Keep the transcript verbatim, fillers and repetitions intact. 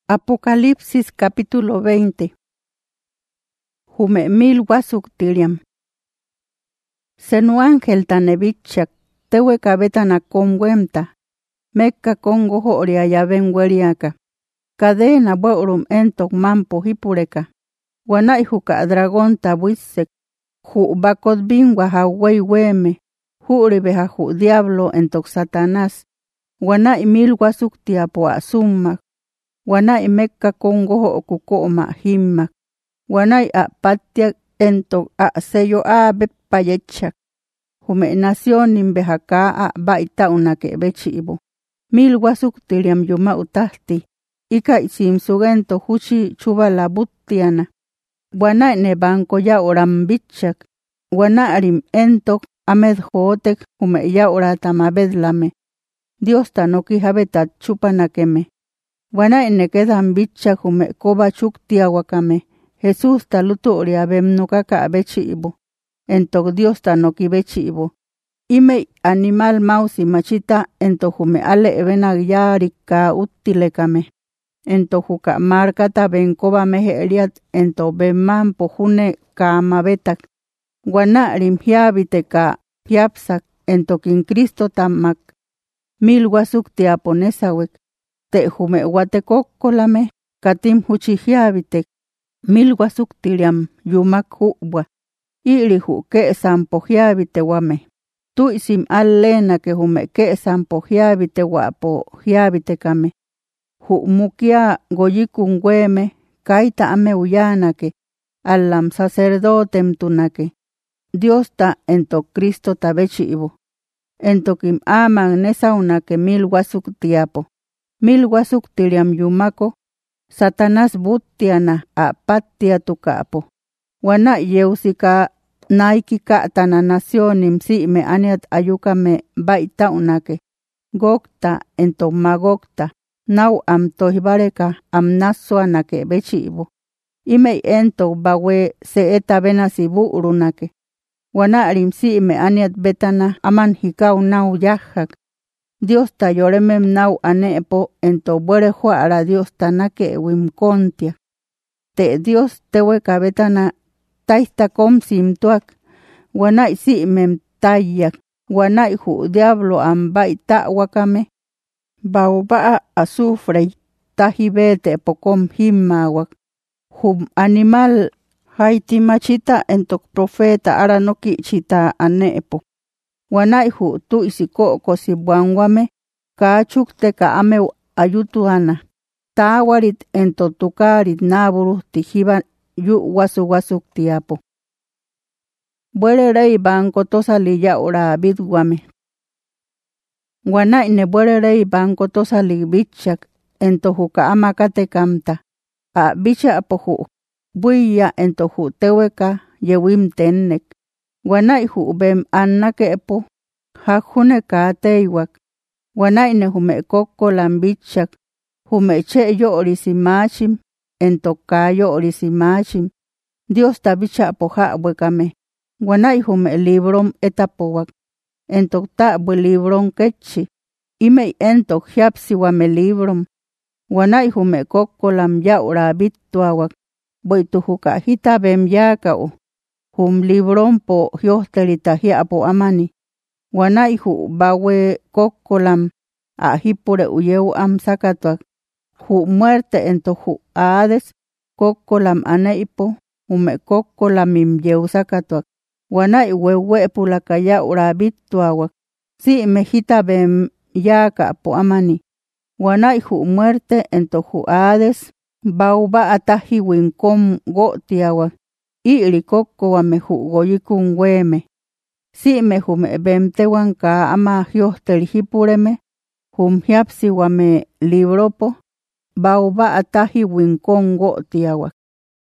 Apocalipsis capítulo veinte. Jume mil wasuk tiriam. Senu ángel tanebichak, tewe kabetana komwemta, mekka kongo horia yaben weriaka. Cadena borum entok mampo hipureka. Wanai huka dragón tabuisek, hu bakot bingwa hawei weme, hu ribeha hu diablo entok satanás. Wanai mil wasuk tiapo asummak. Wanai mekka kongo ho kukoma himmak. Wanai a patyak entok a seyo a bepayechak. Hume nación nimbehaka a baita unake bechibo. Mil wasuk tiriam yuma utahti. Ika isim sugento huchi chuba la butiana. Wanai ne banko ya oram bichak. Wanarim entok amed hotek hume ya orata mabedlame. Dios tanoki habetat chupanakeme. Wanai ne quedan bichak hume koba chuktia wakame. Jesús taluturia bemnukaka abechibo. Entok Dios tanoki bechibo. Ime animal mausi machita ento hume ale ebenagyarika utilekame. Ento huka markata benkoba meheriat ento beman pohune ka mabetak. Wana rimhiabiteka piapsak ento kin Cristo tamak. Mil wasuk tiaponesawek. Te hume watekokkolame katim huchihiabitek. Mil wasuk tiriam yumak huwa. Iri hu ke sampohiabite wame. Tuisim allena ke hume ke sampohiabite wapo hiabitekame. Hu mukia goyikun weme kaita ame uyanake. Allam sacerdotem tunake. Dios ta ento Cristo tabechibo. Ento kim aman nesaunake mil wasuk tiapo. Mil wasuk tiriam yumako. Satanás butiana a patia tukapo. Wana yeusika naikika tana nacionim si me aniat ayukame baita unake. Gokta ento magokta. Nau am tohibareka am nasuanake bechibo. Ime ento bawe se eta benasibu urunake. Wana rimsi me aniat betana aman hikau nau yahak. Dios ta yoremem nau anepo ento buere juara Dios tanake wimkontia. Te Dios tewe kabetana taista kom simtuak. Wanai si mem tayak. Wanai hu diablo ambai ta wakame. Baubaa azufre tahibete pokom himmawak. Hum animal haiti machita entok profeta aranoki chita anepo. Wanai hu tu isiko kosi buangwame kachuk teka ameu ayutuana. Tawarit ento tukarit naburu tijiba yu wasu wasuk tiapo. Buere rey banko tosali ya ora bidwame. Wanai ne buere rey banko tosali bichak ento huka amakate kamta. A bicha apohu. Buya ento hu teweka yewim tennek. Wanai hu bem annake epo. Hakune ka teiwak. Wanai ne hume koko lambichak. Hume che yo orisimachim. Ento ka yo orisimachim. Dios tabicha apoha wekame. Wanai hume librom etapowak. Ento ta bwe librom kechi. Ime ento hiapsi wame librom. Wanai hume koko lam ya ura bituawak. Boitu huka hita bem yakao. Hum librom po hiostelita hiapo amani. Wanai hu bawe kokolam a hipure uyeu am sakatuak. Hu muerte ento hu ades kokolam aneipo. Hume kokolam im yeu sakatuak. Wanai wewe pulakaya ura bituawak. Si me hita bem yaka po amani. Wanai hu muerte ento hu ades. Bauba atahi winkom gotiawak. Iri koko wame hu goyikun weme. Si me hume bemtewan ka ama hiostel hipureme. Hum hiapsi wame libropo. Bauba atahi winkon gotiawak.